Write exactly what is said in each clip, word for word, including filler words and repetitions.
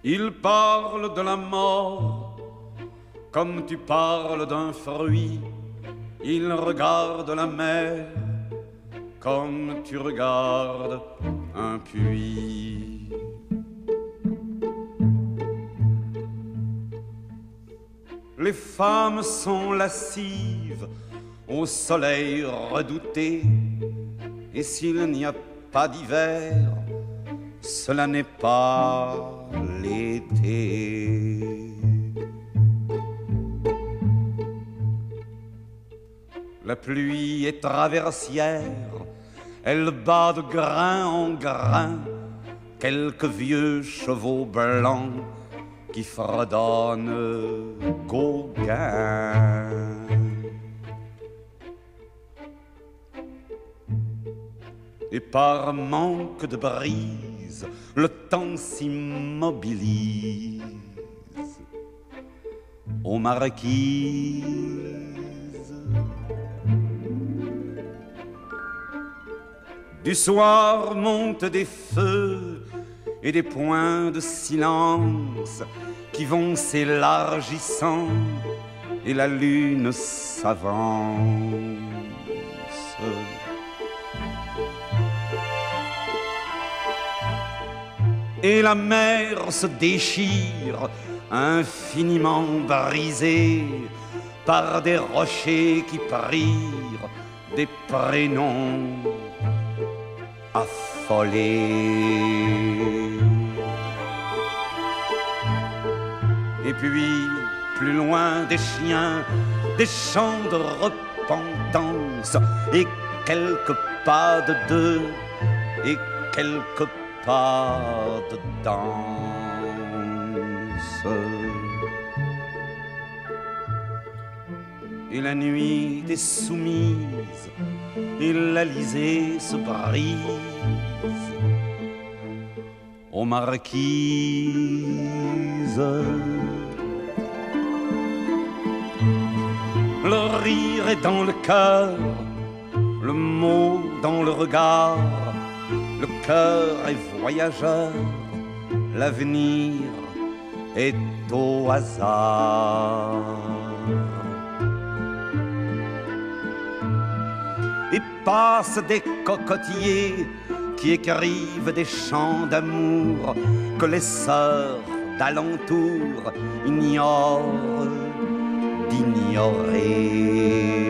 Il parle de la mort comme tu parles d'un fruit. Il regarde la mer comme tu regardes un puits. Les femmes sont lascives au soleil redouté, et s'il n'y a pas d'hiver, cela n'est pas l'été. La pluie est traversière, elle bat de grain en grain quelques vieux chevaux blancs qui fredonnent Gauguin. Et par manque de brise, le temps s'immobilise aux marquises. Du soir montent des feux et des points de silence qui vont s'élargissant, et la lune s'avance. Et la mer se déchire, infiniment brisée par des rochers qui prirent des prénoms affolés. Et puis, plus loin, des chiens, des chants de repentance, et quelques pas de deux, et quelques pas de danse. Et la nuit est soumise, et l'Alizé se brise aux marquises. Le rire est dans le cœur, le mot dans le regard. Le cœur est voyageur, l'avenir est au hasard. Et passent des cocotiers qui écrivent des chants d'amour que les sœurs d'alentour ignorent d'ignorer.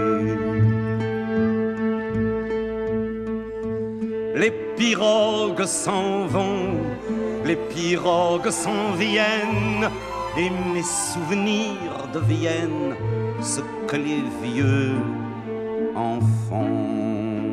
Les pirogues s'en vont, les pirogues s'en viennent, et mes souvenirs deviennent ce que les vieux en font.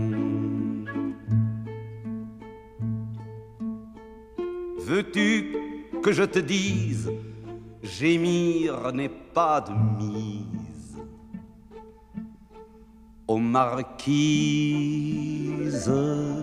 Veux-tu que je te dise, gémir n'est pas de mise aux marquises.